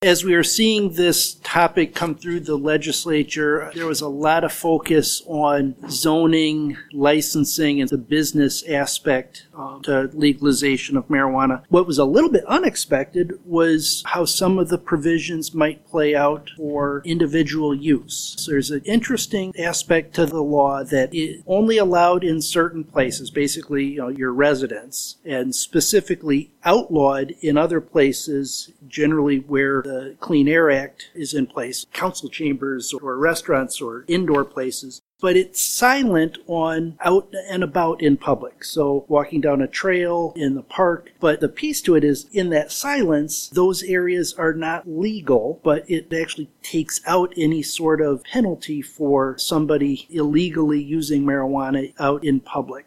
As we are seeing this topic come through the legislature, there was a lot of focus on zoning, licensing, and the business aspect to legalization of marijuana. What was a little bit unexpected was how some of the provisions might play out for individual use. So there's an interesting aspect to the law that it only allowed in certain places, basically your residence, and specifically outlawed in other places, generally where the Clean Air Act is in place, council chambers or restaurants or indoor places. But it's silent on out and about in public. So walking down a trail in the park. But the piece to it is in that silence, those areas are not legal, but it actually takes out any sort of penalty for somebody illegally using marijuana out in public.